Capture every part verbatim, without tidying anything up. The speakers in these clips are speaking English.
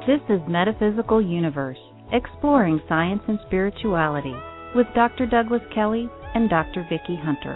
This is Metaphysical Universe, exploring science and spirituality, with Doctor Douglas Kelly and Doctor Vicki Hunter.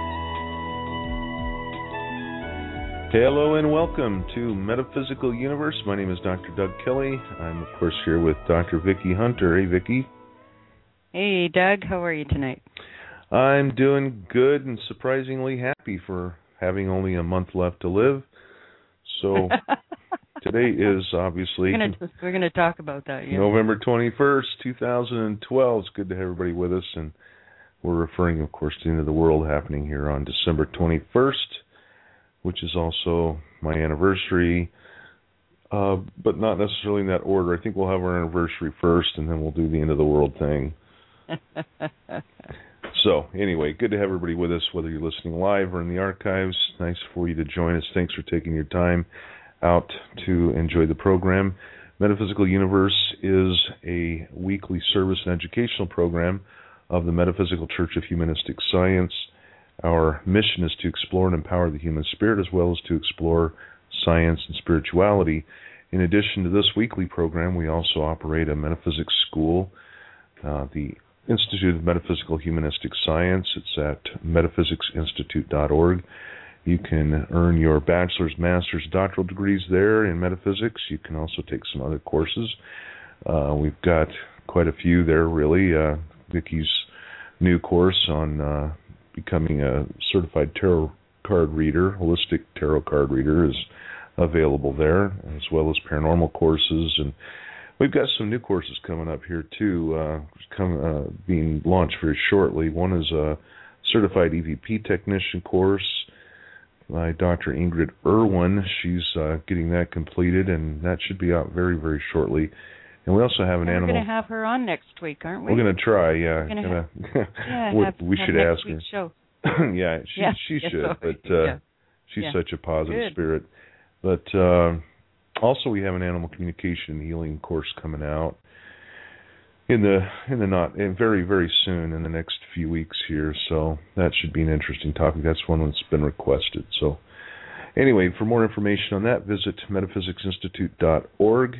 Hello and welcome to Metaphysical Universe. My name is Doctor Doug Kelly. I'm, of course, here with Doctor Vicki Hunter. Hey, Vicki. Hey, Doug. How are you tonight? I'm doing good and surprisingly happy for having only a month left to live. So today is obviously we're gonna, we're gonna talk about that. Yeah. November twenty-first, two thousand twelve. It's good to have everybody with us, and we're referring, of course, to the end of the world happening here on December twenty-first, which is also my anniversary, uh, but not necessarily in that order. I think we'll have our anniversary first, and then we'll do the end of the world thing. So, anyway, good to have everybody with us, whether you're listening live or in the archives. Nice for you to join us. Thanks for taking your time out to enjoy the program. Metaphysical Universe is a weekly service and educational program of the Metaphysical Church of Humanistic Science. Our mission is to explore and empower the human spirit, as well as to explore science and spirituality. In addition to this weekly program, we also operate a metaphysics school, uh, the Institute of Metaphysical Humanistic Science. It's at metaphysics institute dot org. You can earn your bachelor's, master's, doctoral degrees there in metaphysics. You can also take some other courses. Uh, we've got quite a few there, really. Uh, Vicki's new course on uh, becoming a certified tarot card reader, holistic tarot card reader, is available there, as well as paranormal courses. And we've got some new courses coming up here, too, uh, come, uh, being launched very shortly. One is a certified E V P technician course by Doctor Ingrid Irwin. She's uh, getting that completed, and that should be out very, very shortly. And we also have an and animal. We're going to have her on next week, aren't we? We're going to try, yeah. We're gonna gonna have, yeah, we, have, we have should next ask week's her. Show. yeah, she yeah, she yeah, should, sorry. but uh, yeah. she's yeah. such a positive Good. spirit. But uh, also, we have an animal communication and healing course coming out in the in the not in very very soon in the next few weeks here. So that should be an interesting topic. That's one that's been requested. So anyway, for more information on that, visit metaphysics institute dot org.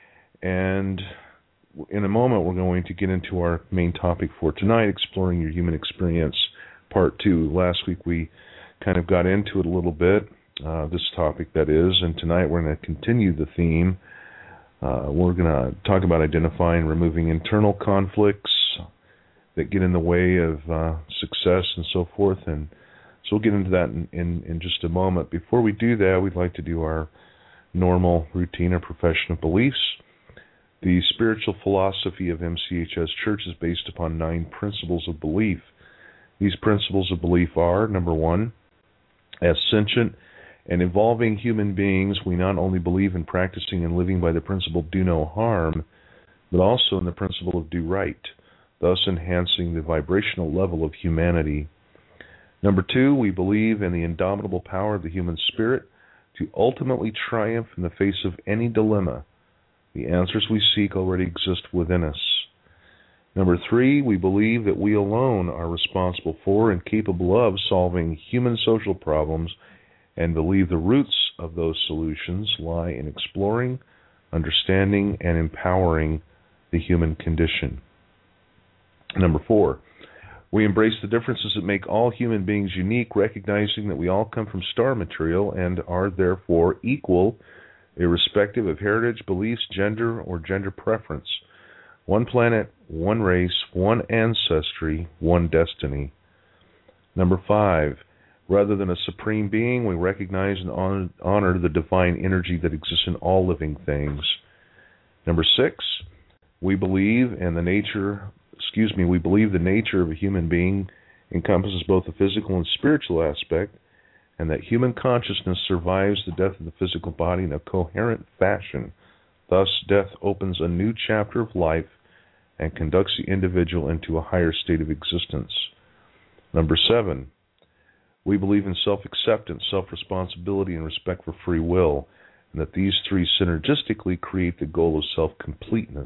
And in a moment, we're going to get into our main topic for tonight, Exploring Your Human Experience, Part two. Last week, we kind of got into it a little bit, uh, this topic, that is, and tonight we're going to continue the theme. Uh, we're going to talk about identifying and removing internal conflicts that get in the way of uh, success and so forth, and so we'll get into that in, in, in just a moment. Before we do that, we'd like to do our normal routine or profession of beliefs. The spiritual philosophy of M C H S Church is based upon nine principles of belief. These principles of belief are, number one, as sentient and evolving human beings, we not only believe in practicing and living by the principle do no harm, but also in the principle of do right, thus enhancing the vibrational level of humanity. Number two, we believe in the indomitable power of the human spirit to ultimately triumph in the face of any dilemma. The answers we seek already exist within us. Number three, we believe that we alone are responsible for and capable of solving human social problems, and believe the roots of those solutions lie in exploring, understanding, and empowering the human condition. Number four, we embrace the differences that make all human beings unique, recognizing that we all come from star material and are therefore equal, irrespective of heritage, beliefs, gender, or gender preference. One planet, one race, one ancestry, one destiny. Number five, rather than a supreme being, we recognize and honor, honor the divine energy that exists in all living things. Number six, we believe in the nature, excuse me, we believe the nature of a human being encompasses both the physical and spiritual aspect, and that human consciousness survives the death of the physical body in a coherent fashion. Thus, death opens a new chapter of life and conducts the individual into a higher state of existence. Number seven, we believe in self-acceptance, self-responsibility, and respect for free will, and that these three synergistically create the goal of self-completeness.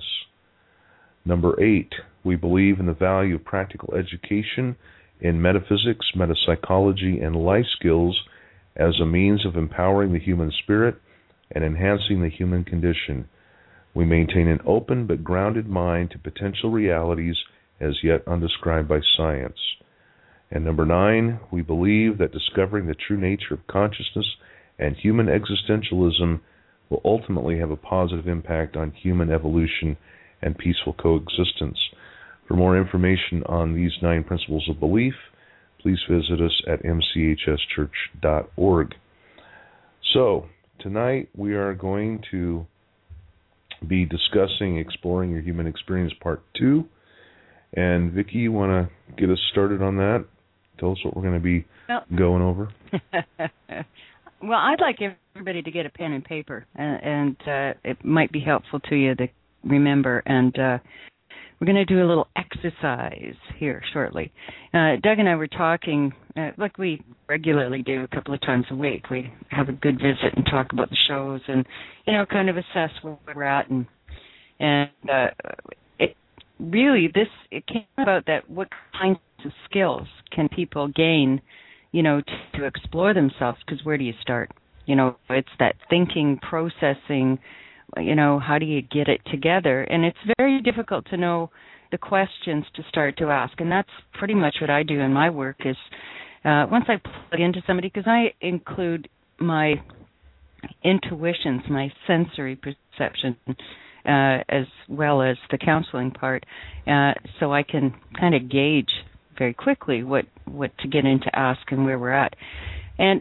Number eight, we believe in the value of practical education in metaphysics, metapsychology, and life skills as a means of empowering the human spirit and enhancing the human condition. We maintain an open but grounded mind to potential realities as yet undescribed by science. And number nine, we believe that discovering the true nature of consciousness and human existentialism will ultimately have a positive impact on human evolution and peaceful coexistence. For more information on these nine principles of belief, please visit us at m c h s church dot org. So, tonight we are going to be discussing Exploring Your Human Experience Part two. And Vicki, you want to get us started on that? Tell us what we're going to be well, going over. Well, I'd like everybody to get a pen and paper, and, and uh, it might be helpful to you to remember. And uh, we're going to do a little exercise here shortly. Uh, Doug and I were talking, uh, like we regularly do a couple of times a week. We have a good visit and talk about the shows and, you know, kind of assess where we're at. And, and uh, it really, this, it came about that what kinds of skills can people gain, you know, to, to explore themselves, because where do you start? You know, it's that thinking, processing, you know, how do you get it together? And it's very difficult to know the questions to start to ask. And that's pretty much what I do in my work is uh, once I plug into somebody, because I include my intuitions, my sensory perception, uh, as well as the counseling part, uh, so I can kind of gauge very quickly what, what to get into ask and where we're at. And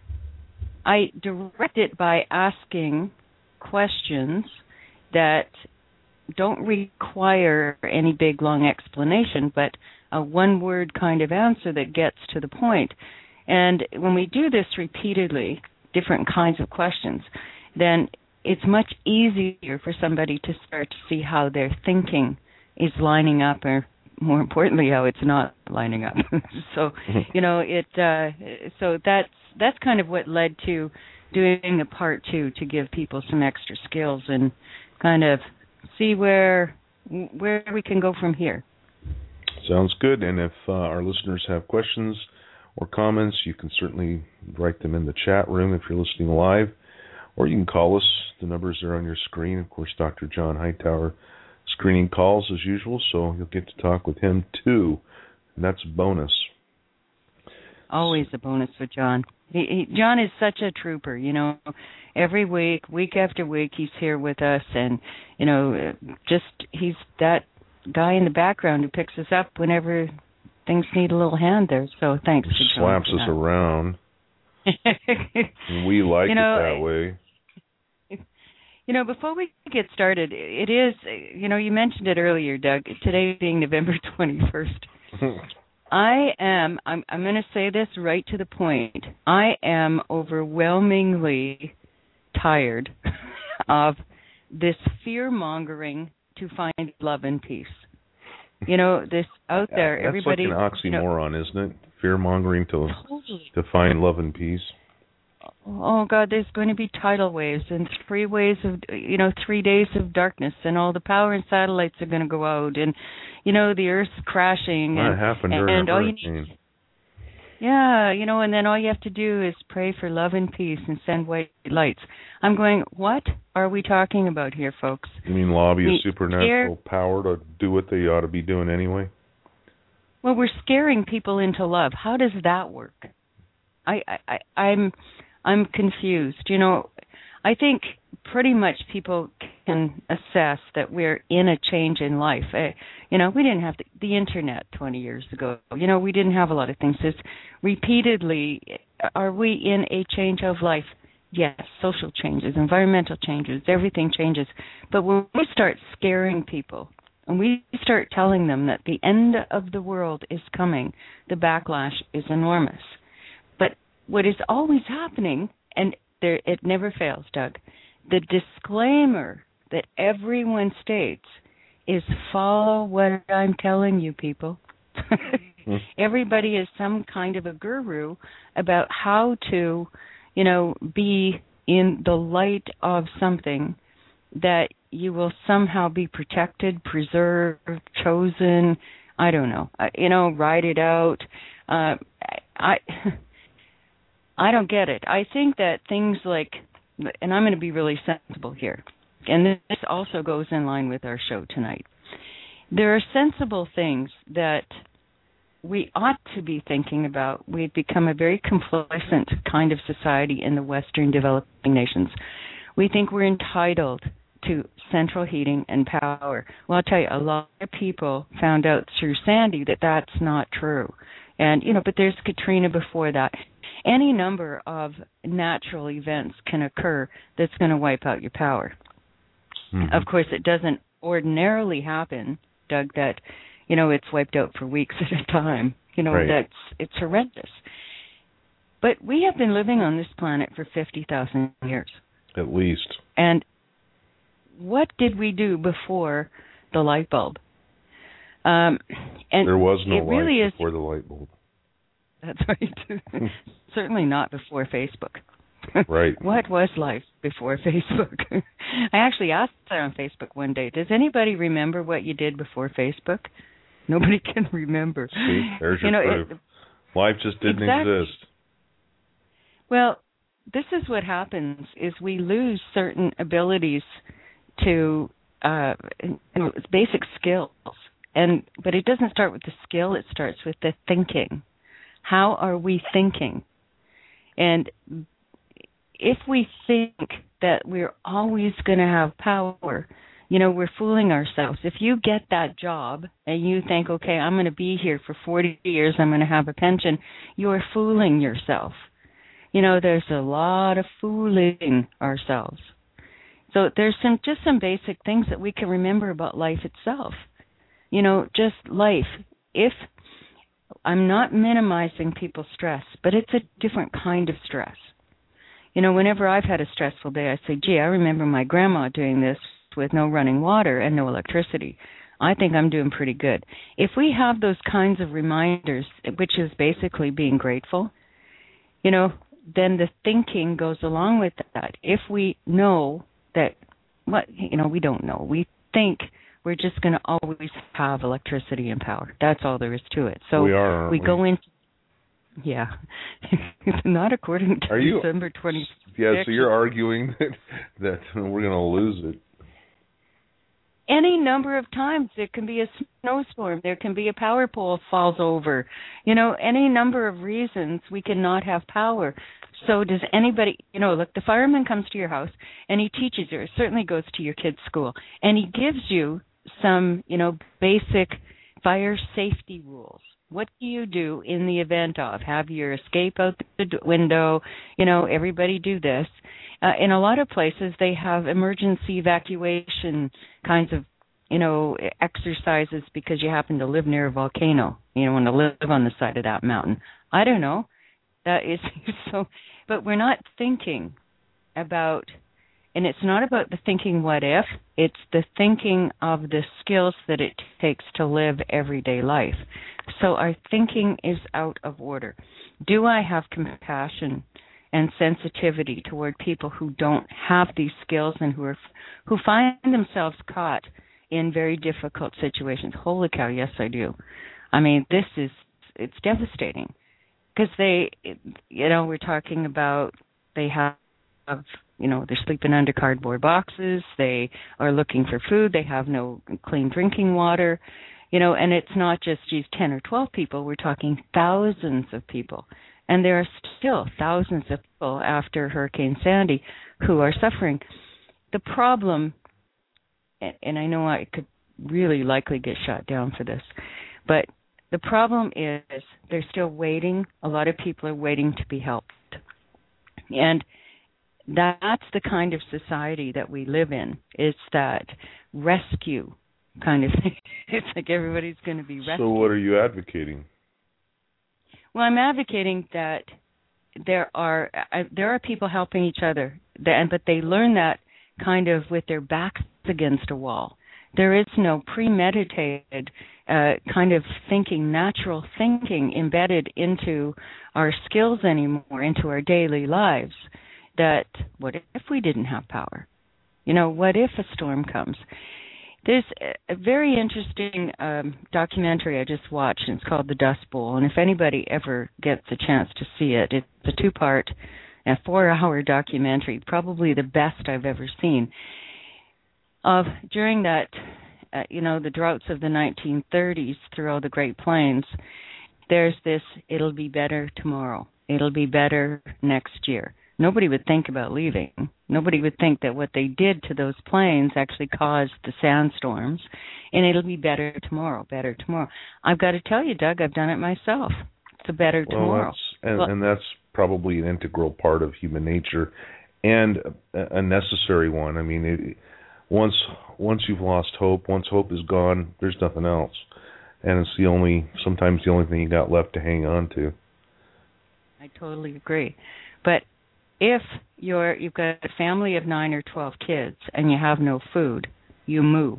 I direct it by asking questions that don't require any big, long explanation, but a one-word kind of answer that gets to the point. And when we do this repeatedly, different kinds of questions, then it's much easier for somebody to start to see how their thinking is lining up, or more importantly, how it's not lining up. So, you know, it. Uh, so that's that's kind of what led to doing a part two, to give people some extra skills and kind of see where where we can go from here. Sounds good. And if uh, our listeners have questions or comments, you can certainly write them in the chat room if you're listening live, or you can call us. The numbers are on your screen. Of course, Doctor John Hightower screening calls as usual, so you'll get to talk with him too. And that's a bonus. Always a bonus for John. He, he, John is such a trooper, you know. Every week, week after week, he's here with us, and, you know, just he's that guy in the background who picks us up whenever things need a little hand there. So thanks to John. Slaps us around. And we like you know, it that way. You know, before we get started, it is, you know, you mentioned it earlier, Doug, today being November twenty-first. I am, I'm, I'm going to say this right to the point, I am overwhelmingly tired of this fear-mongering to find love and peace. You know, this out there, That's everybody... That's like an oxymoron, you know, isn't it? Fear-mongering to, totally. to find love and peace. Oh, God, there's going to be tidal waves and three waves of, you know, three days of darkness, and all the power and satellites are going to go out, and, you know, the Earth's crashing. That and, happened during and a all hurricane. you need, yeah, you know, and then all you have to do is pray for love and peace and send white lights. I'm going, what are we talking about here, folks? You mean lobby we a supernatural scare- power to do what they ought to be doing anyway? Well, we're scaring people into love. How does that work? I, I, I I'm... I'm confused. You know, I think pretty much people can assess that we're in a change in life. Uh, you know, we didn't have the, the internet twenty years ago. You know, we didn't have a lot of things. It's repeatedly, are we in a change of life? Yes, social changes, environmental changes, everything changes. But when we start scaring people and we start telling them that the end of the world is coming, the backlash is enormous. What is always happening, and there, it never fails, Doug, the disclaimer that everyone states is follow what I'm telling you, people. Everybody is some kind of a guru about how to, you know, be in the light of something that you will somehow be protected, preserved, chosen, I don't know, uh, you know, ride it out. Uh, I... I don't get it. I think that things like, and I'm going to be really sensible here, and this also goes in line with our show tonight. There are sensible things that we ought to be thinking about. We've become a very complacent kind of society in the Western developing nations. We think we're entitled to central heating and power. Well, I'll tell you, a lot of people found out through Sandy that that's not true. And, you know, but there's Katrina before that. Any number of natural events can occur that's going to wipe out your power. Mm-hmm. Of course, it doesn't ordinarily happen, Doug, that, you know, it's wiped out for weeks at a time. You know, right. that's it's horrendous. But we have been living on this planet for fifty thousand years. At least. And what did we do before the light bulb? Um, and there was no it light really before is, the light bulb. That's right. Certainly not before Facebook. Right. What was life before Facebook? I actually asked that on Facebook one day. Does anybody remember what you did before Facebook? Nobody can remember. See, there's your you know, proof. It, life just didn't exactly. exist. Well, this is what happens: is we lose certain abilities to uh, you know, basic skills, and but it doesn't start with the skill; it starts with the thinking. How are we thinking? And if we think that we're always going to have power, you know, we're fooling ourselves. If you get that job and you think, okay, I'm going to be here for forty years, I'm going to have a pension, you're fooling yourself. You know, there's a lot of fooling ourselves. So there's some just some basic things that we can remember about life itself. You know, just life. If I'm not minimizing people's stress, but it's a different kind of stress. You know, whenever I've had a stressful day, I say, gee, I remember my grandma doing this with no running water and no electricity. I think I'm doing pretty good. If we have those kinds of reminders, which is basically being grateful, you know, then the thinking goes along with that. If we know that, what you know, we don't know. We think we're just going to always have electricity and power. That's all there is to it. So we, are, we we? go into, yeah, not according to are you, December twenty-sixth. Yeah, so you're arguing that, that we're going to lose it. Any number of times. There can be a snowstorm. There can be a power pole falls over. You know, any number of reasons we cannot have power. So does anybody, you know, look, the fireman comes to your house and he teaches you, it certainly goes to your kid's school, and he gives you some, you know, basic fire safety rules. What do you do in the event of? Have your escape out the window, you know, everybody do this. Uh, in a lot of places, they have emergency evacuation kinds of, you know, exercises because you happen to live near a volcano. You don't want to live on the side of that mountain. I don't know. That is so, but we're not thinking about, and it's not about the thinking what if, it's the thinking of the skills that it takes to live everyday life. So our thinking is out of order. Do I have compassion and sensitivity toward people who don't have these skills and who are who find themselves caught in very difficult situations? Holy cow, yes, I do. I mean, this is, it's devastating because they, you know, we're talking about they have, you know, they're sleeping under cardboard boxes, they are looking for food, they have no clean drinking water, you know, and it's not just, geez, ten or twelve people, we're talking thousands of people. And there are still thousands of people after Hurricane Sandy who are suffering. The problem, and I know I could really likely get shot down for this, but the problem is they're still waiting. A lot of people are waiting to be helped. And that's the kind of society that we live in. It's that rescue kind of thing. It's like everybody's going to be rescued. So what are you advocating? Well, I'm advocating that there are uh, there are people helping each other, that, but they learn that kind of with their backs against a wall. There is no premeditated uh, kind of thinking, natural thinking embedded into our skills anymore, into our daily lives. That what if we didn't have power? You know, what if a storm comes? There's a very interesting um, documentary I just watched, and it's called The Dust Bowl. And if anybody ever gets a chance to see it, it's a two-part, a four-hour documentary, probably the best I've ever seen. of during that, uh, you know, the droughts of the nineteen thirties through all the Great Plains, there's this, it'll be better tomorrow. It'll be better next year. Nobody would think about leaving. Nobody would think that what they did to those plains actually caused the sandstorms, and it'll be better tomorrow, better tomorrow. I've got to tell you, Doug, I've done it myself. It's a better well, tomorrow. That's, and, well, and that's probably an integral part of human nature and a, a necessary one. I mean, it, once once you've lost hope, once hope is gone, there's nothing else. And it's the only, sometimes the only thing you got left to hang on to. I totally agree. But if you're, you've got a family of nine or twelve kids and you have no food, you move.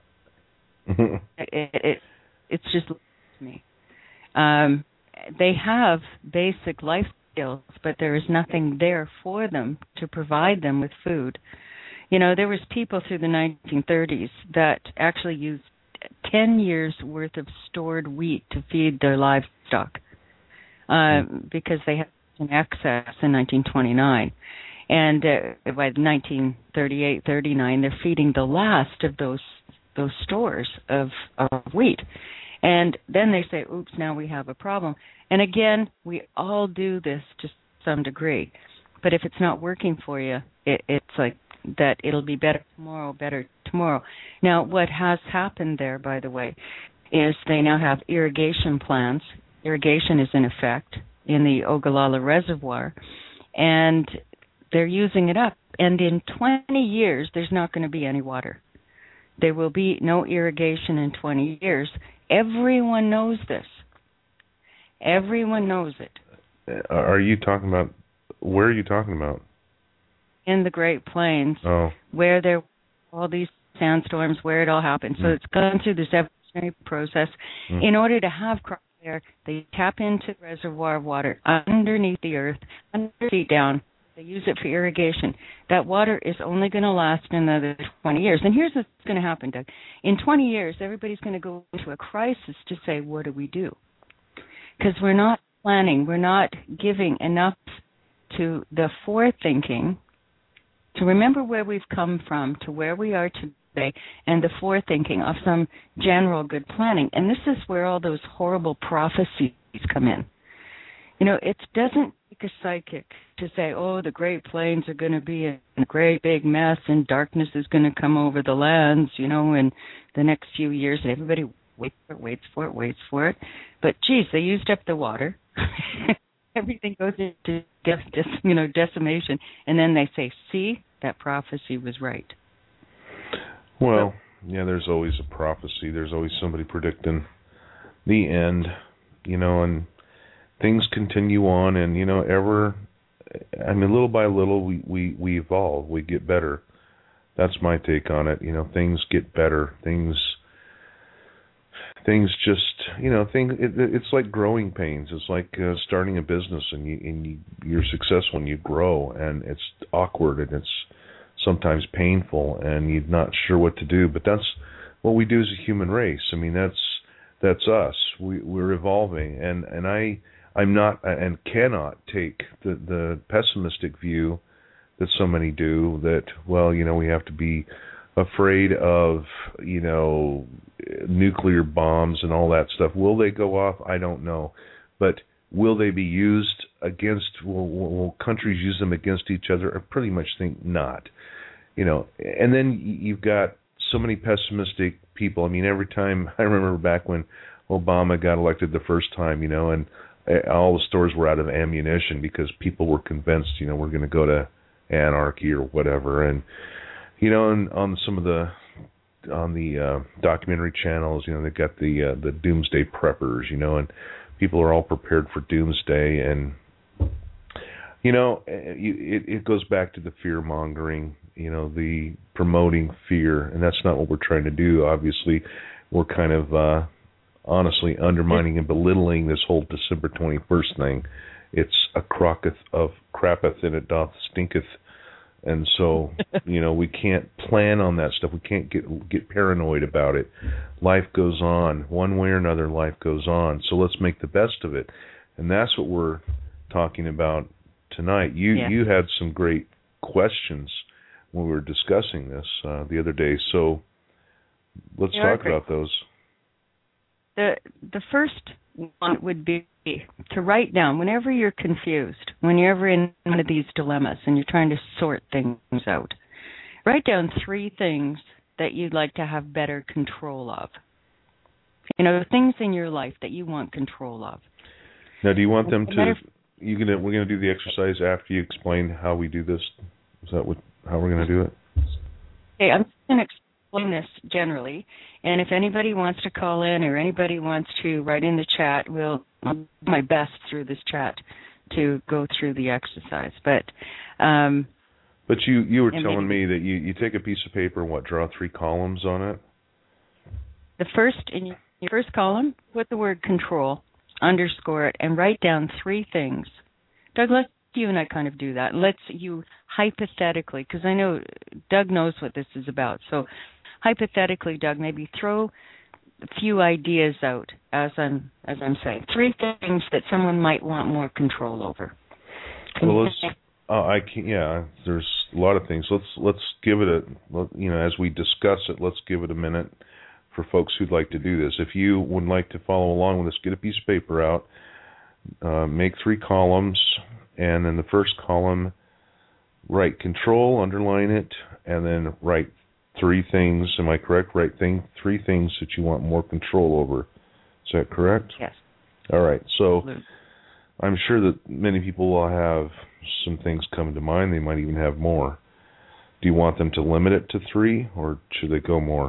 it, it, it's just me. Um, they have basic life skills, but there is nothing there for them to provide them with food. You know, there was people through the nineteen thirties that actually used ten years worth of stored wheat to feed their livestock uh, because they had an excess in nineteen twenty-nine. And uh, by nineteen thirty-eight, thirty-nine, they're feeding the last of those those stores of, of wheat. And then they say, oops, now we have a problem. And again, we all do this to some degree. But if it's not working for you, it, it's like that it'll be better tomorrow, better tomorrow. Now, what has happened there, by the way, is they now have irrigation plants. Irrigation is in effect in the Ogallala Reservoir, and they're using it up. And in twenty years, there's not going to be any water. There will be no irrigation in twenty years. Everyone knows this. Everyone knows it. Are you talking about, where are you talking about? In the Great Plains, oh. where there were all these sandstorms, where it all happened. So mm. it's gone through this evolutionary process. Mm. In order to have crop there, they tap into the reservoir water underneath the earth, under feet down. They use it for irrigation. That water is only going to last another twenty years. And here's what's going to happen, Doug. In twenty years, everybody's going to go into a crisis to say, what do we do? Because we're not planning. We're not giving enough to the forethinking to remember where we've come from to where we are today, and the forethinking of some general good planning. And this is where all those horrible prophecies come in. You know, it doesn't take a psychic to say, oh, the Great Plains are going to be in a great big mess and darkness is going to come over the lands, you know, in the next few years, and everybody waits for it, waits for it, waits for it. But, geez, they used up the water. Everything goes into, de- de- you know, decimation. And then they say, see, that prophecy was right. Well, yeah, there's always a prophecy. There's always somebody predicting the end, you know, and things continue on, and, you know, ever, I mean, little by little, we, we, we evolve, we get better. That's my take on it. You know, things get better. Things, things just, you know, things. It, it's like growing pains. It's like uh, starting a business, and you, and you, you're successful and you grow, and it's awkward and it's sometimes painful, and you're not sure what to do. But that's what we do as a human race. I mean, that's that's us. We, we're evolving, and and I. I'm not and cannot take the, the pessimistic view that so many do, that, well, you know, we have to be afraid of, you know, nuclear bombs and all that stuff. Will they go off? I don't know. But will they be used against, will, will countries use them against each other? I pretty much think not. You know, and then you've got so many pessimistic people. I mean, every time, I remember back when Obama got elected the first time, you know, and all the stores were out of ammunition because people were convinced, you know, we're going to go to anarchy or whatever. And, you know, and on some of the, on the uh, documentary channels, you know, they've got the uh, the doomsday preppers, you know, and people are all prepared for doomsday. And, you know, it, it goes back to the fear mongering, you know, the promoting fear. And that's not what we're trying to do. Obviously, we're kind of, uh, honestly undermining and belittling this whole December twenty-first thing. It's a crocketh of crappeth and it doth stinketh. And so, you know, we can't plan on that stuff. We can't get get paranoid about it. Life goes on. One way or another, life goes on. So let's make the best of it. And that's what we're talking about tonight. You yeah. you had some great questions when we were discussing this uh, the other day. So let's You talk are about those. The the first one would be to write down whenever you're confused, whenever in one of these dilemmas and you're trying to sort things out. Write down three things that you'd like to have better control of. You know, things in your life that you want control of. Now, do you want them to? You gonna we're gonna do the exercise after you explain how we do this. Is that what how we're gonna do it? Okay, I'm going to explain this generally, and if anybody wants to call in or anybody wants to write in the chat, we'll I'll do my best through this chat to go through the exercise. But um, but you you were telling me that you you take a piece of paper and what draw three columns on it. The first in your first column, put the word control, underscore it, and write down three things. Doug, let's you and I kind of do that. Let's you hypothetically, because I know Doug knows what this is about. So hypothetically, Doug, maybe throw a few ideas out as I'm as I'm saying. Three things that someone might want more control over. Can well, let's. Uh, I can. Yeah, there's a lot of things. Let's let's give it a. You know, as we discuss it, let's give it a minute for folks who'd like to do this. If you would like to follow along with us, get a piece of paper out, uh, make three columns, and in the first column, write control, underline it, and then write three things. Am I correct? Write thing three things that you want more control over. Is that correct? Yes. All right. So Absolutely. I'm sure that many people will have some things come to mind. They might even have more. Do you want them to limit it to three, or should they go more?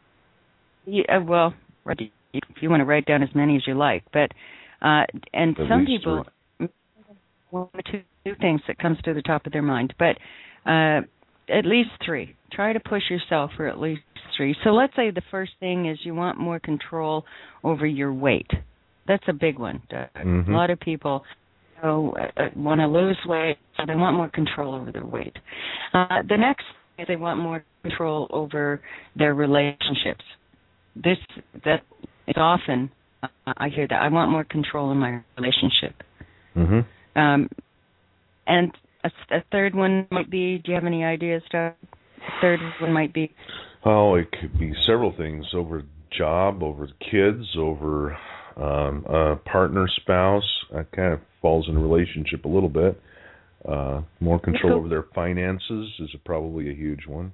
Yeah, well, if you want to write down as many as you like, but uh, and At some least people, three. one or two, two things that comes to the top of their mind, but uh, at least three. Try to push yourself for at least three. So let's say the first thing is you want more control over your weight. That's a big one. Mm-hmm. A lot of people you know, uh, want to lose weight, so they want more control over their weight. Uh, the next is they want more control over their relationships. This that is often uh, I hear that I want more control in my relationship. Mm-hmm. Um, and a, a third one might be. Do you have any ideas, Doug? A third one might be. Oh, it could be several things: over job, over kids, over um, a partner, spouse. That kind of falls in a relationship a little bit. Uh, more control over their finances is probably a huge one.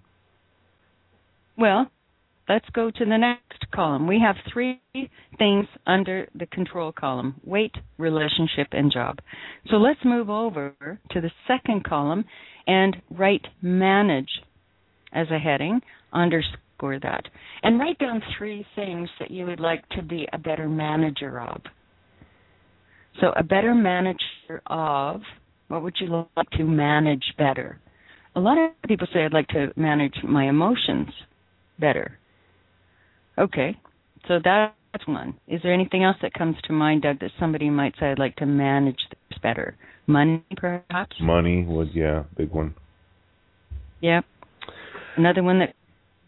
Well, let's go to the next column. We have three things under the control column: weight, relationship, and job. So let's move over to the second column and write manage as a heading, underscore that. And write down three things that you would like to be a better manager of. So a better manager of, what would you like to manage better? A lot of people say I'd like to manage my emotions better. Okay, so that's one. Is there anything else that comes to mind, Doug, that somebody might say I'd like to manage this better? Money, perhaps? Money would, yeah, big one. Yep. Another one that...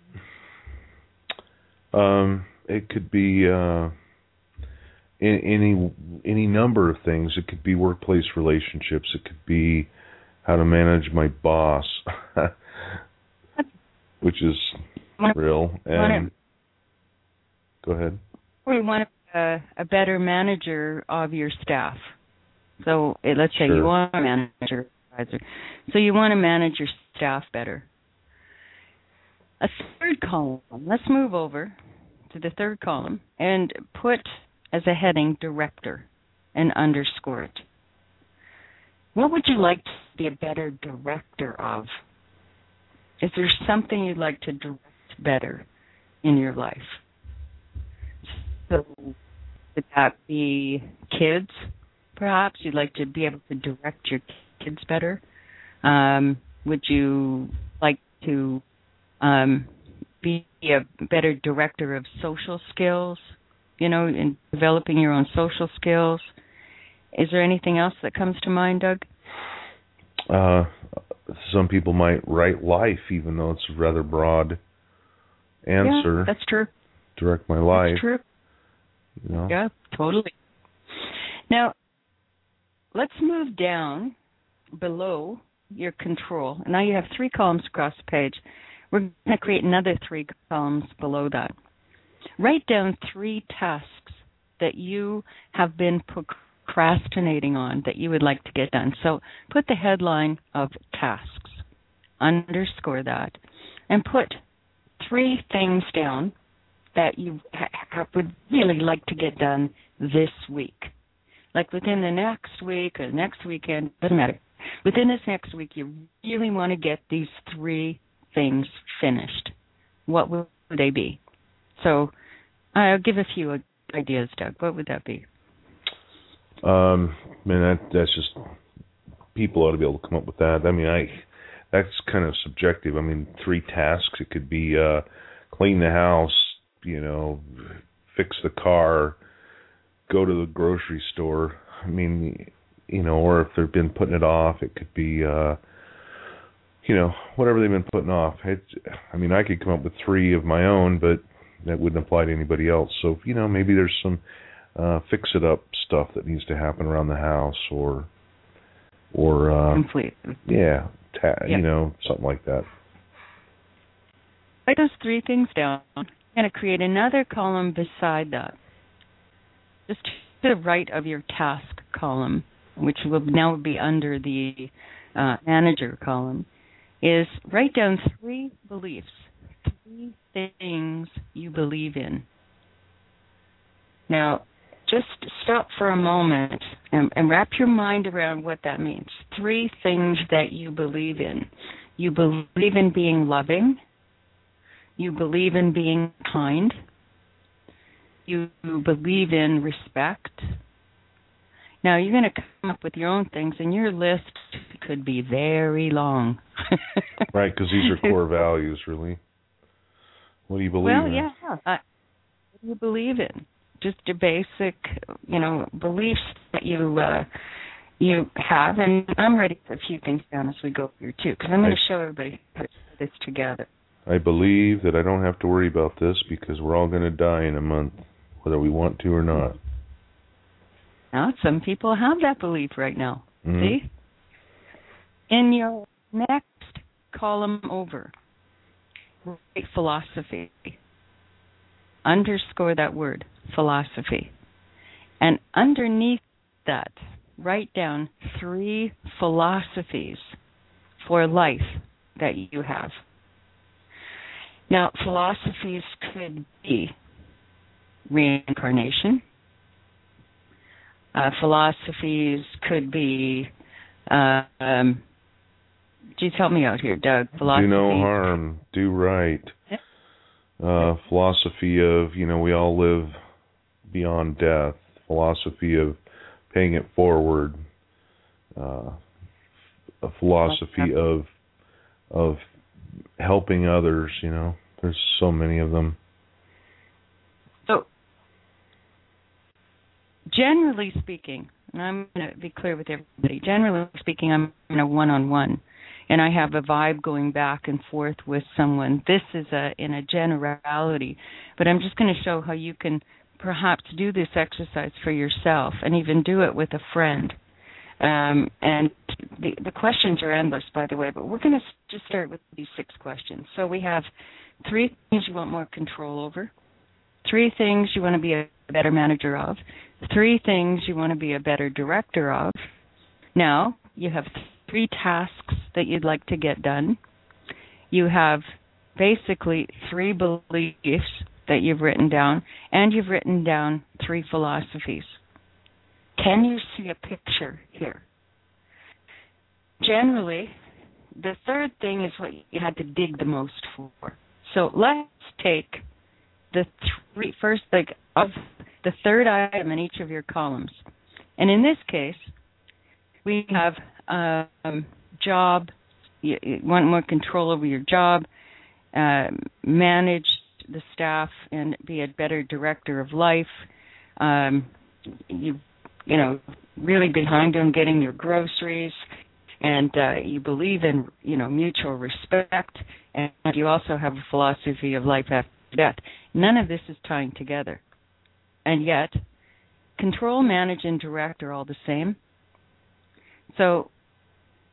Um, it could be uh, in, any any number of things. It could be workplace relationships. It could be how to manage my boss, which is real. And go ahead. We want a, a better manager of your staff. So eh, let's say Sure. you are a manager, advisor. So you want to manage your staff better. A third column. Let's move over to the third column and put as a heading director and underscore it. What would you like to be a better director of? Is there something you'd like to direct better in your life? So would that be kids, perhaps? You'd like to be able to direct your kids better? Um, would you like to um, be a better director of social skills, you know, in developing your own social skills? Is there anything else that comes to mind, Doug? Uh, some people might write life, even though it's a rather broad answer. Yeah, that's true. Direct my life. That's true. You know? Yeah, totally. Now, let's move down below your control, now you have three columns across the page. We're going to create another three columns below that. Write down three tasks that you have been procrastinating on that you would like to get done. So put the headline of tasks, underscore that, and put three things down that you ha- would really like to get done this week. Like within the next week or next weekend, doesn't matter. Within this next week, you really want to get these three things finished. What would they be? So I'll give a few ideas, Doug. What would that be? Um, I mean, that, that's just, people ought to be able to come up with that. I mean, I that's kind of subjective. I mean, three tasks. It could be uh, clean the house, you know, fix the car, go to the grocery store. I mean, you know, or if they've been putting it off, it could be, uh, you know, whatever they've been putting off. It's, I mean, I could come up with three of my own, but that wouldn't apply to anybody else. So, you know, maybe there's some uh, fix-it-up stuff that needs to happen around the house, or, or uh, complete. Yeah, ta- yeah, you know, something like that. Write those three things down. I'm going to create another column beside that, just to the right of your task column, which will now be under the uh, manager column, is write down three beliefs, three things you believe in. Now, just stop for a moment and, and wrap your mind around what that means. Three things that you believe in. You believe in being loving. You believe in being kind. You believe in respect. Now, you're going to come up with your own things, and your list could be very long. Right, because these are core values, really. What do you believe well, in? Well, yeah. Uh, what do you believe in? Just your basic, you know, beliefs that you uh, you have. And I'm writing a few things down as we go through, too, because I'm going to show everybody how to put this together. I believe that I don't have to worry about this because we're all going to die in a month, whether we want to or not. Now, some people have that belief right now. Mm-hmm. See? In your next column over, write philosophy. Underscore that word, philosophy. And underneath that, write down three philosophies for life that you have. Now, philosophies could be reincarnation. Uh, philosophies could be, uh, um, geez, help me out here, Doug. Philosophy. Do no harm, do right. Uh, philosophy of, you know, we all live beyond death. Philosophy of paying it forward. Uh, a philosophy of of helping others, you know. There's so many of them. So, generally speaking, and I'm going to be clear with everybody, generally speaking, I'm in a one-on-one, and I have a vibe going back and forth with someone. This is a in a generality, but I'm just going to show how you can perhaps do this exercise for yourself and even do it with a friend. Um, and the, the questions are endless, by the way, but we're going to just start with these six questions. So we have three things you want more control over, three things you want to be a better manager of, three things you want to be a better director of. Now, you have three tasks that you'd like to get done. You have basically three beliefs that you've written down, and you've written down three philosophies. Can you see a picture here? Generally, the third thing is what you had to dig the most for. So let's take the three first, like of the third item in each of your columns, and in this case, we have um, job. You, you want more control over your job, uh, manage the staff, and be a better director of life. Um, you you know, really behind on getting your groceries, and uh, you believe in, you know, mutual respect, and you also have a philosophy of life after death. None of this is tying together. And yet, control, manage, and direct are all the same. So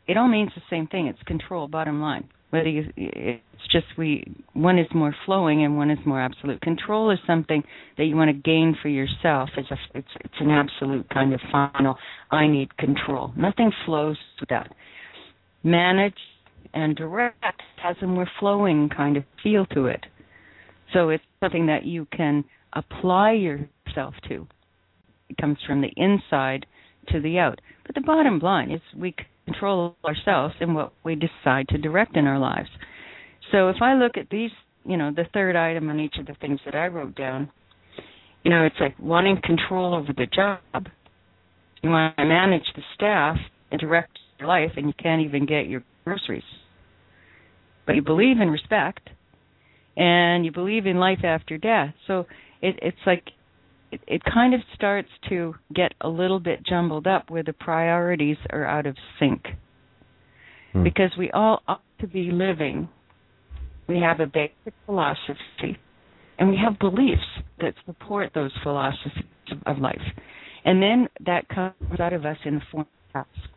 it all means the same thing. It's control, bottom line. Whether you, it's just we one is more flowing and one is more absolute. Control is something that you want to gain for yourself. It's a, it's it's an absolute kind of final. I need control. Nothing flows with that. Manage and direct has a more flowing kind of feel to it. So it's something that you can apply yourself to. It comes from the inside to the out. But the bottom line is we control ourselves in what we decide to direct in our lives. So if I look at these, you know, the third item on each of the things that I wrote down, you know, it's like wanting control over the job. You want to manage the staff and direct your life, and you can't even get your groceries. But you believe in respect, and you believe in life after death. So it, it's like it, it kind of starts to get a little bit jumbled up where the priorities are out of sync. Hmm. Because we all ought to be living. We have a basic philosophy, and we have beliefs that support those philosophies of life. And then that comes out of us in the form of tasks.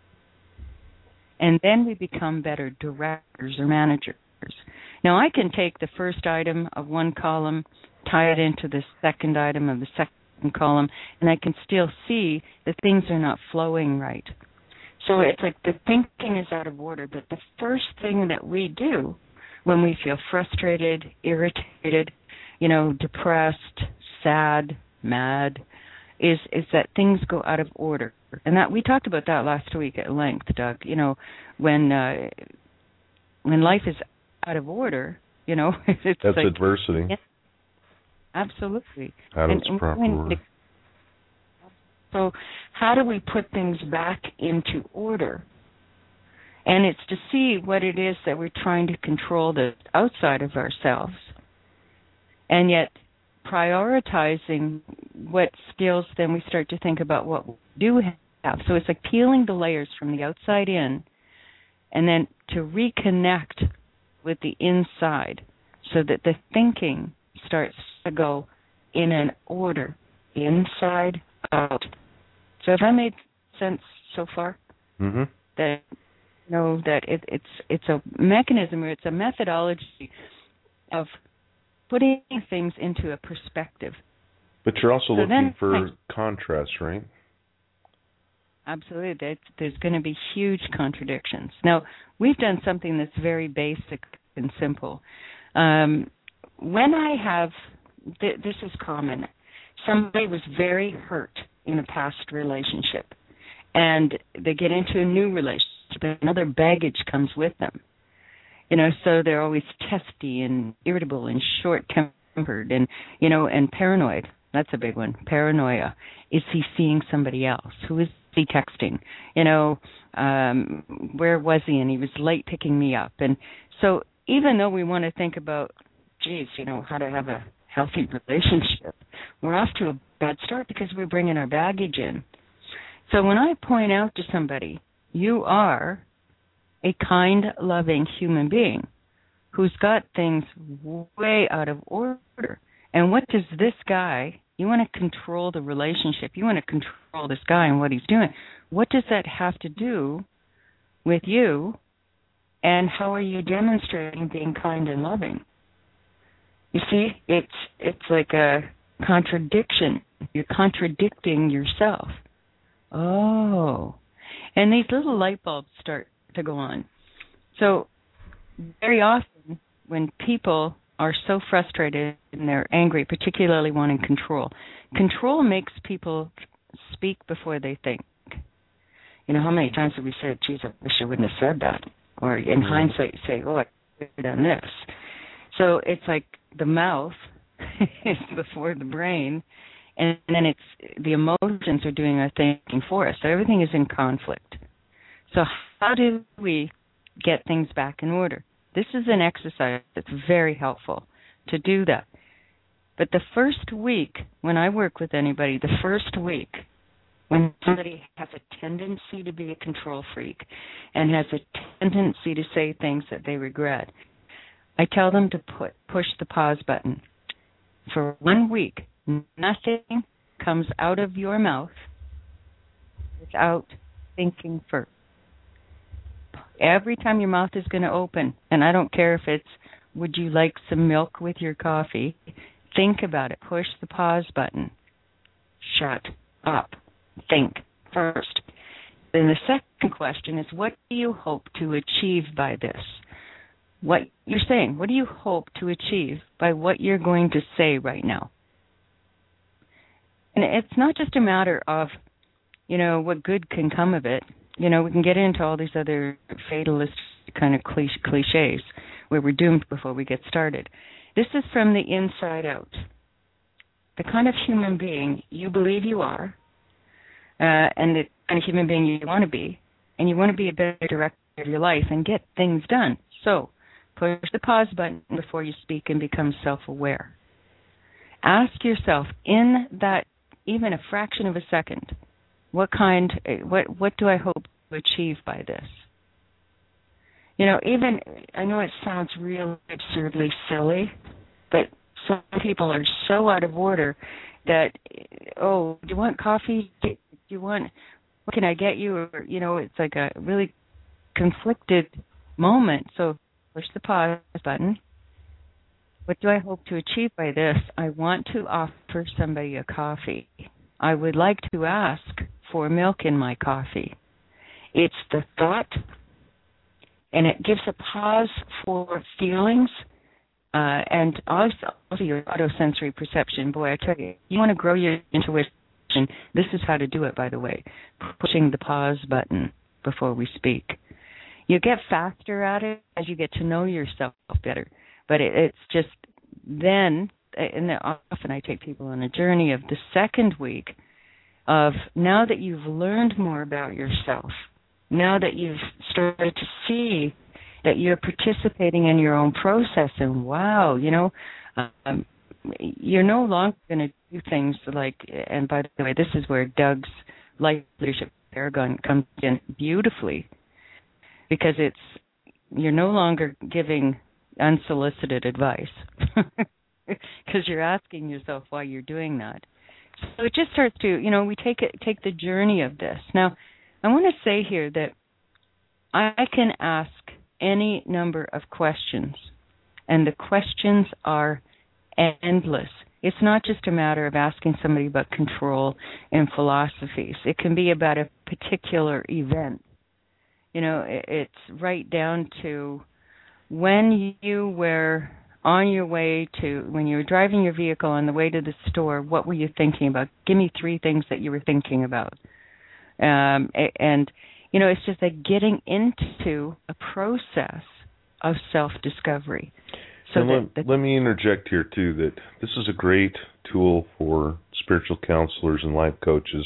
And then we become better directors or managers. Now, I can take the first item of one column, tie it into the second item of the second column, and I can still see that things are not flowing right. So it's like the thinking is out of order, but the first thing that we do when we feel frustrated, irritated, you know, depressed, sad, mad, is is that things go out of order. And that we talked about that last week at length, Doug. You know, when uh, when life is out of order, you know, it's that's like, adversity. Yeah, absolutely. Out of and, its and proper when, order. So how do we put things back into order? And it's to see what it is that we're trying to control that's outside of ourselves, and yet prioritizing what skills, then we start to think about what we do have. So it's like peeling the layers from the outside in, and then to reconnect with the inside so that the thinking starts to go in an order, inside out. So have I made sense so far? Mm-hmm. That you know that it, it's it's a mechanism or it's a methodology of putting things into a perspective. But you're also so looking then, for I, contrast, right? Absolutely. There's, there's going to be huge contradictions. Now, we've done something that's very basic and simple. Um, when I have, th- this is common, somebody was very hurt in a past relationship, and they get into a new relationship, another baggage comes with them. You know, so they're always testy and irritable and short-tempered and, you know, and paranoid. That's a big one. Paranoia. Is he seeing somebody else? Who is he texting? You know, um, where was he? And he was late picking me up. And so even though we want to think about, geez, you know, how to have a healthy relationship, we're off to a bad start because we're bringing our baggage in. So when I point out to somebody, you are a kind, loving human being who's got things way out of order. And what does this guy, you want to control the relationship, you want to control this guy and what he's doing. What does that have to do with you, and how are you demonstrating being kind and loving? You see, it's it's like a contradiction. You're contradicting yourself. Oh. And these little light bulbs start to go on. So very often when people are so frustrated and they're angry, particularly wanting control, control makes people speak before they think. You know, how many times have we said, geez, I wish I wouldn't have said that? Or in mm-hmm. hindsight, you say, oh, I could have done this. So it's like the mouth is before the brain, and then it's the emotions are doing our thinking for us. So everything is in conflict. So how do we get things back in order? This is an exercise that's very helpful to do that. But the first week, when I work with anybody, the first week, when somebody has a tendency to be a control freak and has a tendency to say things that they regret, I tell them to put push the pause button. For one week, nothing comes out of your mouth without thinking first. every time your mouth is going to open, and I don't care if it's, would you like some milk with your coffee? Think about it. Push the pause button. Shut up. Think first. Then the second question is, what do you hope to achieve by this? What you're saying, what do you hope to achieve by what you're going to say right now? And it's not just a matter of, you know, what good can come of it. You know, we can get into all these other fatalist kind of cliches where we're doomed before we get started. This is from the inside out. The kind of human being you believe you are, uh, and the kind of human being you want to be, and you want to be a better director of your life and get things done. So, push the pause button before you speak and become self-aware. Ask yourself, in that even a fraction of a second, what kind, what what do I hope to achieve by this? You know, even, I know it sounds really absurdly silly, but some people are so out of order that, oh, do you want coffee? Do you want, what can I get you? Or, you know, it's like a really conflicted moment. So push the pause button. What do I hope to achieve by this? I want to offer somebody a coffee. I would like to ask for milk in my coffee. It's the thought, and it gives a pause for feelings, uh, and also, also your autosensory perception. Boy, I tell you, you want to grow your intuition. This is how to do it, by the way, pushing the pause button before we speak. You get faster at it as you get to know yourself better, but it, it's just then, and often I take people on a journey of the second week of, now that you've learned more about yourself, now that you've started to see that you're participating in your own process, and wow, you know, um, you're no longer going to do things like, and by the way, this is where Doug's Life Leadership Paragon comes in beautifully, because it's, you're no longer giving unsolicited advice because you're asking yourself why you're doing that. So it just starts to, you know, we take it, take the journey of this. Now, I want to say here that I can ask any number of questions, and the questions are endless. It's not just a matter of asking somebody about control and philosophies. It can be about a particular event. You know, it's right down to when you were on your way to, when you were driving your vehicle on the way to the store, what were you thinking about? Give me three things that you were thinking about. Um, and, you know, it's just like getting into a process of self-discovery. So and that, let, that, let me interject here, too, that this is a great tool for spiritual counselors and life coaches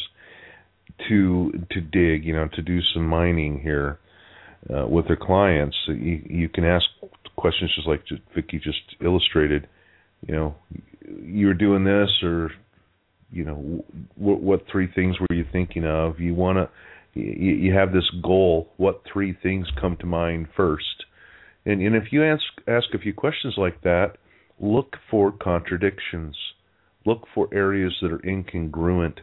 to to dig, you know, to do some mining here uh, with their clients. So you, you can ask questions just like Vicki just illustrated. You know, you were doing this, or, you know, what, what three things were you thinking of? You want to, you, you have this goal. What three things come to mind first? And, and if you ask ask a few questions like that, look for contradictions. Look for areas that are incongruent.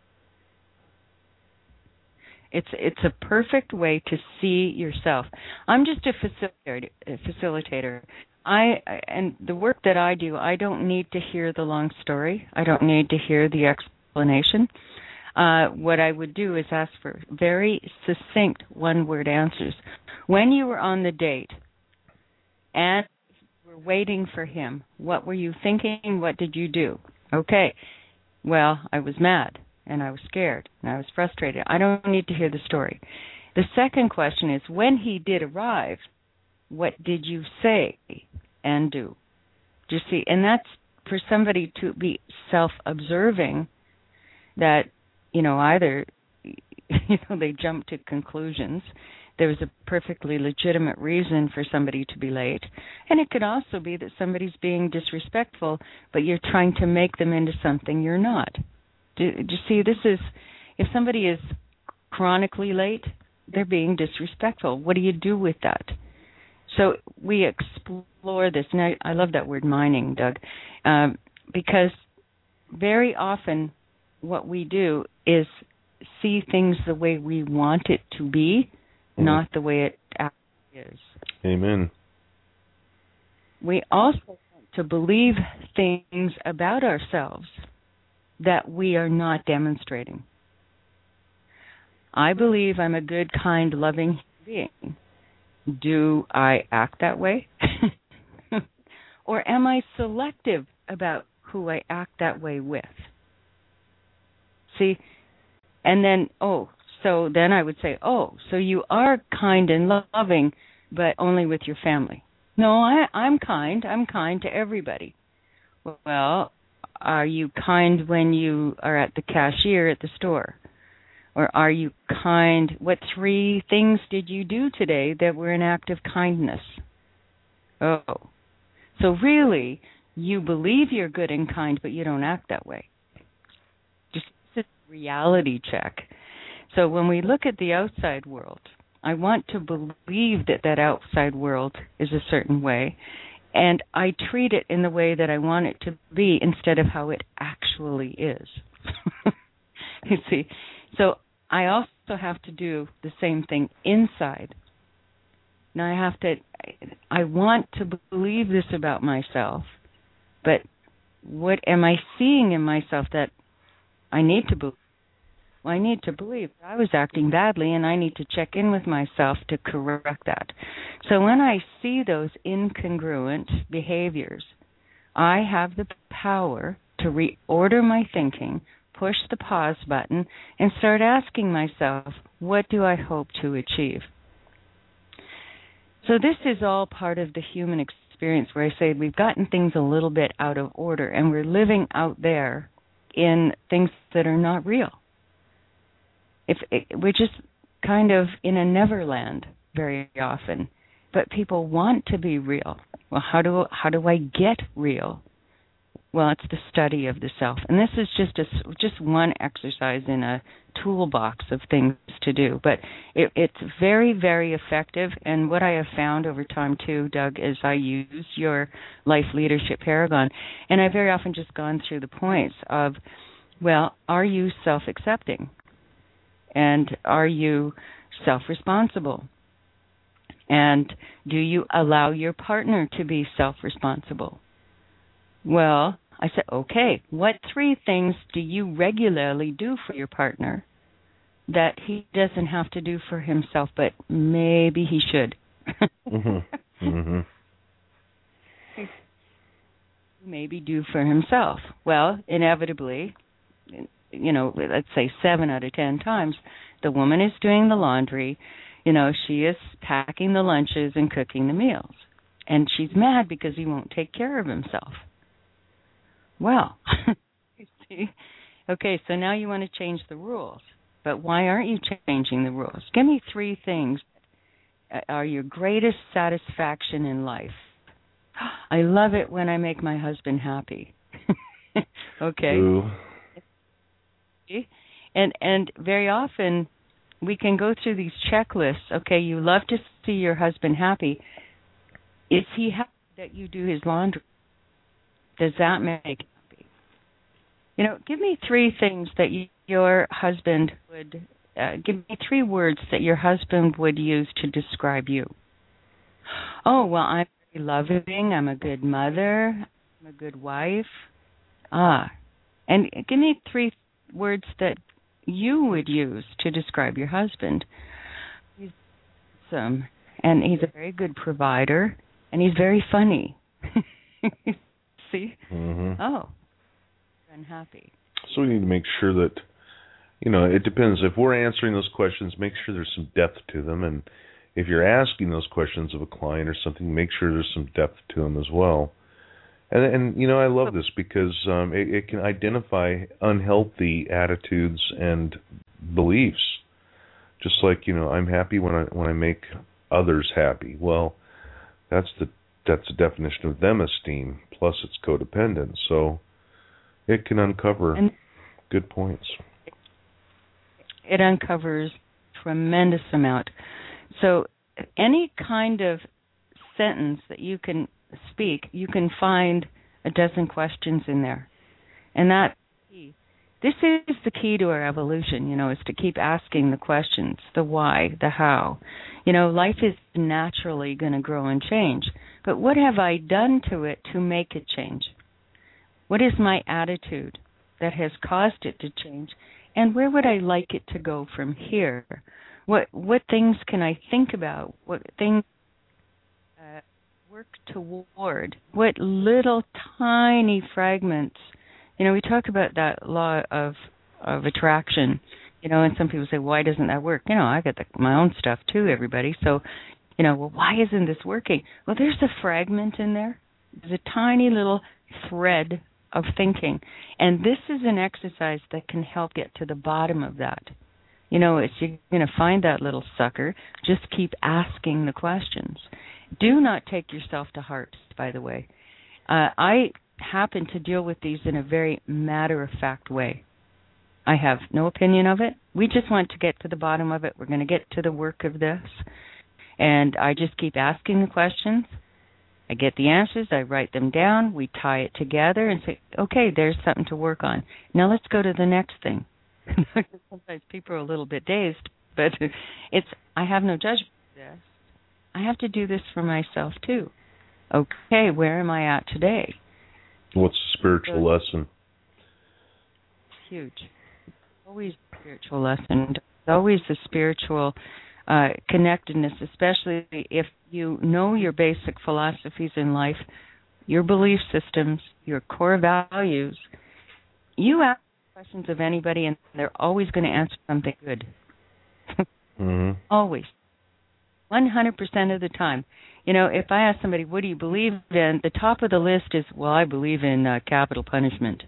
It's it's a perfect way to see yourself. I'm just a facilitator. A facilitator. I and the work that I do, I don't need to hear the long story. I don't need to hear the explanation. Uh, what I would do is ask for very succinct one-word answers. When you were on the date and were waiting for him, what were you thinking? What did you do? Okay. Well, I was mad. And I was scared, and I was frustrated. I don't need to hear the story. The second question is, when he did arrive, what did you say and do? Do you see? And that's for somebody to be self-observing, that, you know, either, you know, they jump to conclusions. There was a perfectly legitimate reason for somebody to be late. And it could also be that somebody's being disrespectful, but you're trying to make them into something you're not. Do, do you see, this is, if somebody is chronically late, they're being disrespectful. What do you do with that? So we explore this. And I, I love that word mining, Doug, um, because very often what we do is see things the way we want it to be mm-hmm. not the way it actually is. Amen. We also want to believe things about ourselves that we are not demonstrating. I believe I'm a good, kind, loving being. Do I act that way? Or am I selective about who I act that way with? See, and then, oh, so then I would say, oh, so you are kind and loving, but only with your family. No, I, I'm kind. I'm kind to everybody. Well, are you kind when you are at the cashier at the store? Or are you kind? What three things did you do today that were an act of kindness? Oh. So really, you believe you're good and kind, but you don't act that way. Just a reality check. So when we look at the outside world, I want to believe that that outside world is a certain way, and I treat it in the way that I want it to be instead of how it actually is. You see? So I also have to do the same thing inside. Now I have to, I want to believe this about myself, but what am I seeing in myself that I need to believe? Well, I need to believe I was acting badly, and I need to check in with myself to correct that. So when I see those incongruent behaviors, I have the power to reorder my thinking, push the pause button, and start asking myself, what do I hope to achieve? So this is all part of the human experience where I say we've gotten things a little bit out of order, and we're living out there in things that are not real. If it, we're just kind of in a neverland very often, but people want to be real. Well, how do how do I get real? Well, it's the study of the self, and this is just a, just one exercise in a toolbox of things to do. But it, it's very, very effective. And what I have found over time too, Doug, is I use your Life Leadership Paragon, and I've very often just gone through the points of, well, are you self-accepting? And are you self-responsible? And do you allow your partner to be self-responsible? Well, I said, okay, what three things do you regularly do for your partner that he doesn't have to do for himself, but maybe he should? mm-hmm. Mm-hmm. Maybe do for himself. Well, inevitably, you know, let's say seven out of ten times, the woman is doing the laundry, you know, she is packing the lunches and cooking the meals. And she's mad because he won't take care of himself. Well, you see, okay, so now you want to change the rules. But why aren't you changing the rules? Give me three things that are your greatest satisfaction in life. I love it when I make my husband happy. Okay. Ooh. And and very often we can go through these checklists. Okay, you love to see your husband happy. Is he happy that you do his laundry? Does that make him happy? You know, give me three things that you, your husband would, uh, give me three words that your husband would use to describe you. Oh, well, I'm very loving, I'm a good mother, I'm a good wife. Ah, and give me three words that you would use to describe your husband. He's awesome, and he's a very good provider, and he's very funny. See? Mm-hmm. Oh, unhappy. So we need to make sure that, you know, it depends. If we're answering those questions, make sure there's some depth to them. And if you're asking those questions of a client or something, make sure there's some depth to them as well. And, and you know, I love this because um, it, it can identify unhealthy attitudes and beliefs. Just like, you know, I'm happy when I when I make others happy. Well, that's the that's the definition of them esteem. Plus, it's codependent. So it can uncover and good points. It uncovers tremendous amount. So any kind of sentence that you can speak, you can find a dozen questions in there. And that's key. this is the key to our evolution, you know, is to keep asking the questions, the why, the how. You know, life is naturally going to grow and change. But what have I done to it to make it change? What is my attitude that has caused it to change? And where would I like it to go from here? What what things can I think about? What things uh, work toward? What little tiny fragments? You know, we talk about that law of of attraction. You know, and some people say, why doesn't that work? You know, I got the, my own stuff too, everybody. So, you know, well, why isn't this working? Well, there's a fragment in there. There's a tiny little thread of thinking. And this is an exercise that can help get to the bottom of that. You know, it's, you're going to find that little sucker. Just keep asking the questions. Do not take yourself to heart, by the way. Uh, I happen to deal with these in a very matter-of-fact way. I have no opinion of it. We just want to get to the bottom of it. We're going to get to the work of this. And I just keep asking the questions. I get the answers. I write them down. We tie it together and say, okay, there's something to work on. Now let's go to the next thing. Sometimes people are a little bit dazed, but it's, I have no judgment for this. I have to do this for myself too. Okay, where am I at today? What's the spiritual so, lesson? It's huge. It's always a spiritual lesson. It's always the spiritual uh, connectedness, especially if you know your basic philosophies in life, your belief systems, your core values. You ask questions of anybody, and they're always going to answer something good. Mm-hmm. Always. one hundred percent of the time. You know, if I ask somebody, what do you believe in, the top of the list is, well, I believe in uh, capital punishment.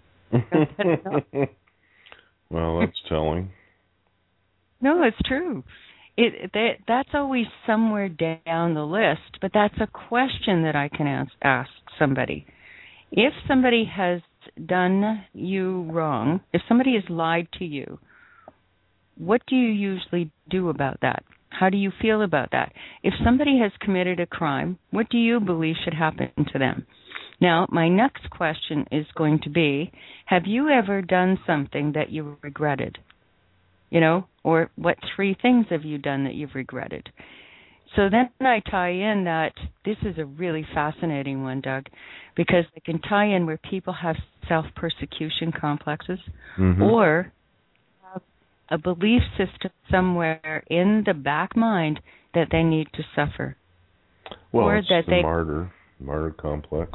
Well, that's telling. No, it's true. It that, That's always somewhere down the list, but that's a question that I can ask, ask somebody. If somebody has done you wrong, if somebody has lied to you, what do you usually do about that? How do you feel about that? If somebody has committed a crime, what do you believe should happen to them? Now, my next question is going to be, have you ever done something that you regretted? You know, or what three things have you done that you've regretted? So then I tie in that this is a really fascinating one, Doug, because I can tie in where people have self-persecution complexes mm-hmm. or have a belief system somewhere in the back mind that they need to suffer. Well, or it's that the they martyr, martyr complex.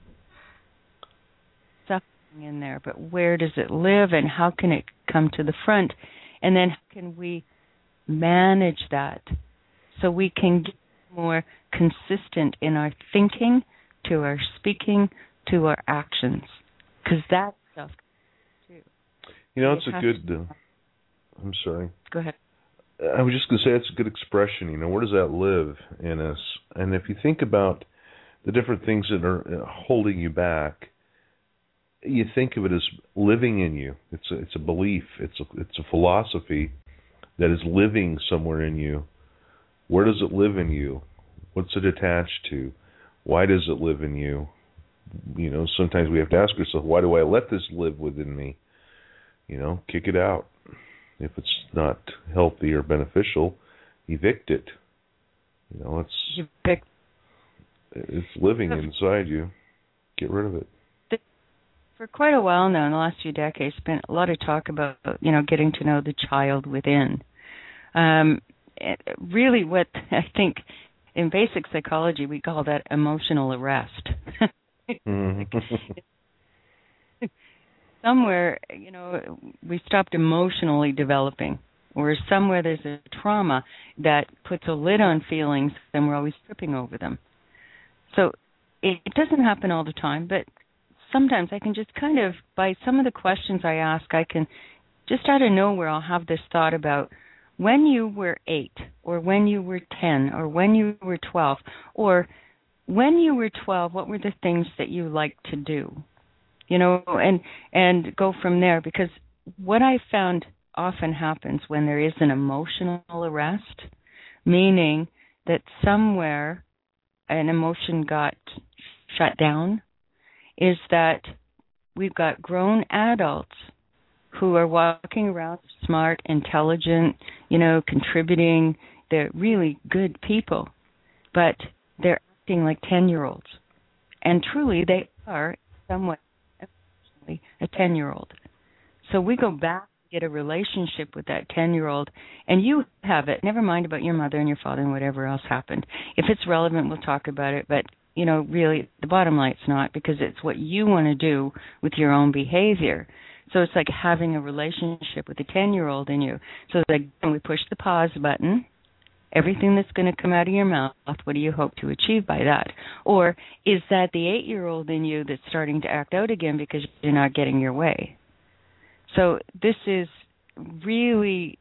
Suffering in there, but where does it live and how can it come to the front? And then how can we manage that so we can get more consistent in our thinking, to our speaking, to our actions? Because that's stuff too. You know, it's it a good... Uh, I'm sorry. Go ahead. I was just going to say it's a good expression. You know, where does that live in us? And if you think about the different things that are holding you back, you think of it as living in you. It's a, it's a belief. It's a, it's a philosophy that is living somewhere in you. Where does it live in you? What's it attached to? Why does it live in you? You know, sometimes we have to ask ourselves, why do I let this live within me? You know, kick it out. If it's not healthy or beneficial, evict it. You know, it's evict. It's living inside you. Get rid of it. For quite a while now, in the last few decades, been a lot of talk about, you know, getting to know the child within. Um, really, what I think in basic psychology we call that emotional arrest. Mm-hmm. Somewhere, you know, we stopped emotionally developing, or somewhere there's a trauma that puts a lid on feelings, and we're always tripping over them. So it, it doesn't happen all the time, but sometimes I can just kind of, by some of the questions I ask, I can just out of nowhere, I'll have this thought about when you were eight, or when you were ten, or when you were twelve, or when you were twelve, what were the things that you liked to do? You know, and and go from there, because what I found often happens when there is an emotional arrest, meaning that somewhere an emotion got shut down, is that we've got grown adults who are walking around smart, intelligent, you know, contributing. They're really good people, but they're acting like ten-year-olds. And truly, they are somewhat a ten-year-old. So we go back and get a relationship with that ten-year-old, and you have it. Never mind about your mother and your father and whatever else happened. If it's relevant, we'll talk about it, but you know, really, the bottom line, it's not, because it's what you want to do with your own behavior. So it's like having a relationship with a ten-year-old in you. So that when we push the pause button, everything that's going to come out of your mouth, what do you hope to achieve by that? Or is that the eight-year-old in you that's starting to act out again because you're not getting your way? So this is really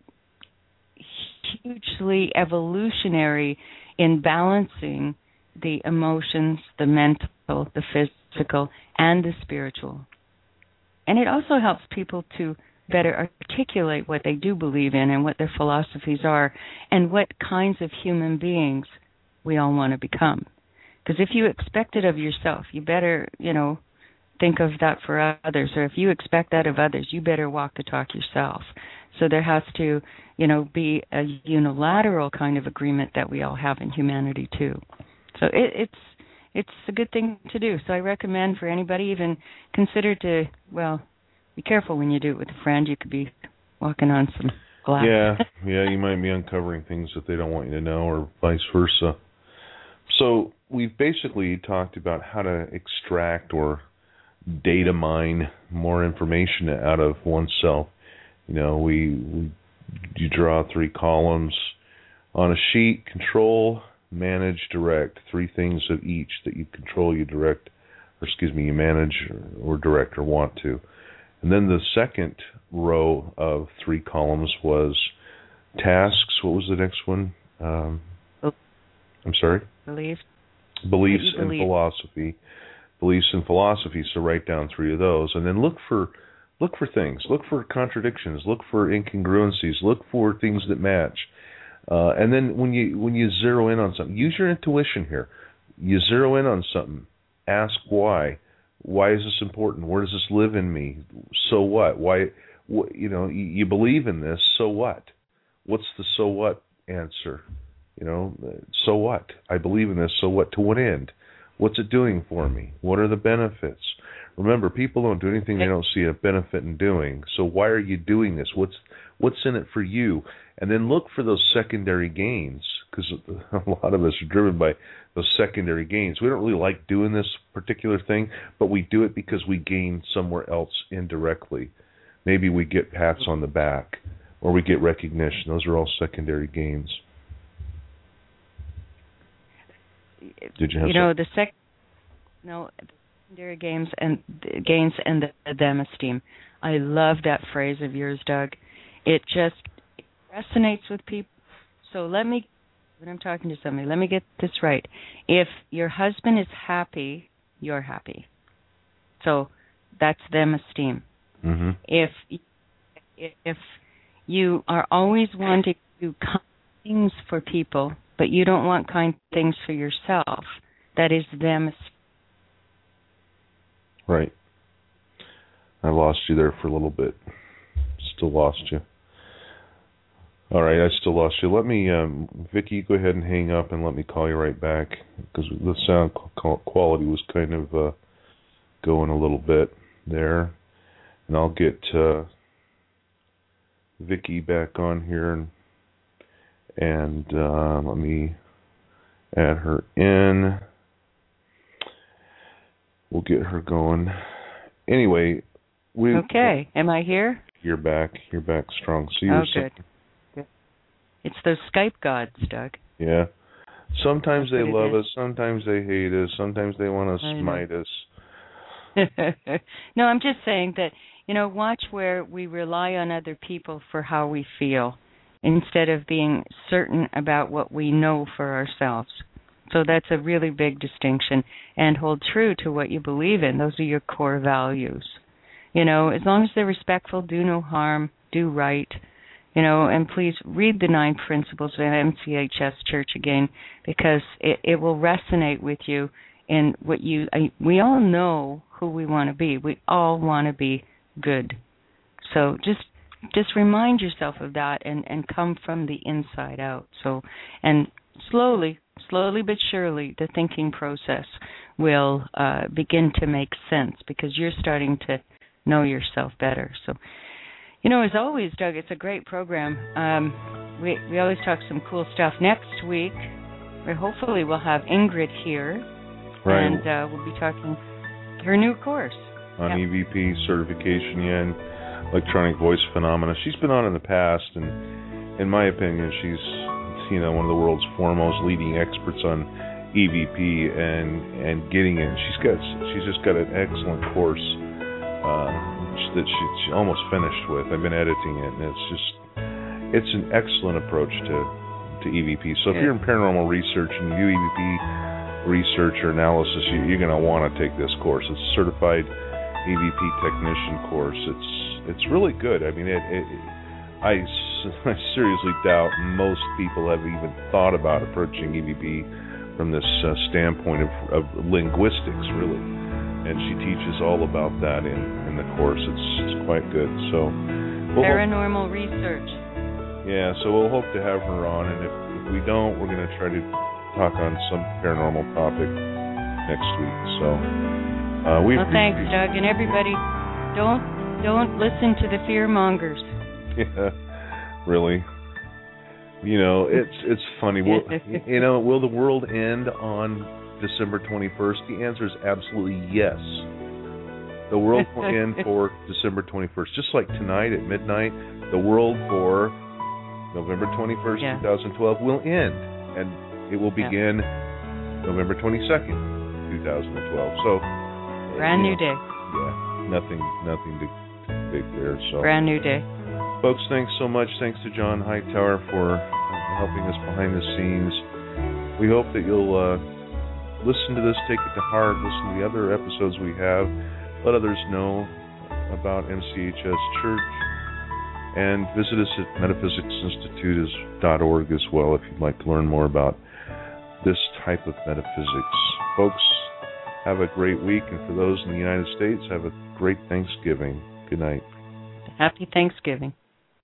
hugely evolutionary in balancing the emotions, the mental, the physical, and the spiritual. And it also helps people to better articulate what they do believe in and what their philosophies are and what kinds of human beings we all want to become. Because if you expect it of yourself, you better, you know, think of that for others. Or if you expect that of others, you better walk the talk yourself. So there has to, you know, be a unilateral kind of agreement that we all have in humanity too. So it, it's it's a good thing to do. So I recommend for anybody, even consider to, well, be careful when you do it with a friend. You could be walking on some glass. Yeah, yeah, you might be uncovering things that they don't want you to know, or vice versa. So we've basically talked about how to extract or data mine more information out of oneself. You know, we, we you draw three columns on a sheet: control, manage, direct. Three things of each that you control, you direct, or excuse me, you manage or direct or want to. And then the second row of three columns was tasks. What was the next one? Um, I'm sorry? Beliefs. Beliefs and believe. philosophy. Beliefs and philosophy. So write down three of those, and then look for look for things. Look for contradictions. Look for incongruencies. Look for things that match. Uh, and then when you when you zero in on something, use your intuition here. You zero in on something. Ask why. Why is this important? Where does this live in me? So what? Why? What, you know, you, you believe in this. So what? What's the so what answer? You know, so what? I believe in this. So what? To what end? What's it doing for me? What are the benefits? Remember, people don't do anything they don't see a benefit in doing. So why are you doing this? What's what's in it for you? And then look for those secondary gains, because a lot of us are driven by those secondary gains. We don't really like doing this particular thing, but we do it because we gain somewhere else indirectly. Maybe we get pats on the back, or we get recognition. Those are all secondary gains. Did you have you know some? the sec no secondary gains and gains and the them esteem. I love that phrase of yours, Doug. It just it resonates with people. So let me, when I'm talking to somebody, let me get this right. If your husband is happy, you're happy. So that's them esteem. Mm-hmm. If if you are always wanting to do kind things for people, but you don't want kind things for yourself, that is them esteem. Right. I lost you there for a little bit. Still lost you. All right, I still lost you. Let me, um, Vicki, go ahead and hang up and let me call you right back, because the sound quality was kind of uh, going a little bit there. And I'll get uh, Vicki back on here, and, and uh, let me add her in. We'll get her going. Anyway, we. Okay, am I here? You're back. You're back strong. So you oh, were good. good. It's those Skype gods, Doug. Yeah. Sometimes That's they love us. Sometimes they hate us. Sometimes they want to I smite know. us. No, I'm just saying that, you know, watch where we rely on other people for how we feel instead of being certain about what we know for ourselves. So that's a really big distinction. And hold true to what you believe in. Those are your core values. You know, as long as they're respectful, do no harm, do right. You know, and please read the nine principles of M C H S Church again, because it, it will resonate with you in what you, I, we all know who we want to be. We all want to be good. So just just remind yourself of that and, and come from the inside out. So and slowly, slowly but surely, the thinking process will uh, begin to make sense because you're starting to know yourself better. So, you know, as always, Doug, it's a great program. Um, we we always talk some cool stuff. Next week, we hopefully we'll have Ingrid here, right. and uh, we'll be talking her new course on yep. E V P certification, yeah, and electronic voice phenomena. She's been on in the past, and in my opinion, she's you know one of the world's foremost leading experts on E V P and and getting it. She's got she's just got an excellent course uh, that she, she almost finished with. I've been editing it, and it's just it's an excellent approach to to E V P. So if you're in paranormal research and you do E V P research or analysis, you, you're going to want to take this course. It's a certified E V P technician course. It's it's really good. I mean, it, it, I, I seriously doubt most people have even thought about approaching E V P from this uh, standpoint of, of linguistics, really. And she teaches all about that in, in the course. It's, it's quite good. So we'll paranormal hope, research. Yeah, so we'll hope to have her on, and if, if we don't, we're going to try to talk on some paranormal topic next week. So uh, we. Well, thanks, Doug, and everybody. Don't don't listen to the fear mongers. Yeah, really. You know, it's it's funny. Will, you know, will the world end on December twenty-first? The answer is absolutely yes. The world will end for December twenty-first, just like tonight at midnight. The world for November twenty-first, yeah. twenty twelve will end, and it will begin yeah. November twenty-second, twenty twelve. So, brand new know, day. Yeah, nothing, nothing to, to big there. So, brand new day. Folks, thanks so much. Thanks to John Hightower for helping us behind the scenes. We hope that you'll uh, listen to this, take it to heart, listen to the other episodes we have, let others know about M C H S Church, and visit us at metaphysics institute dot org as well if you'd like to learn more about this type of metaphysics. Folks, have a great week, and for those in the United States, have a great Thanksgiving. Good night. Happy Thanksgiving.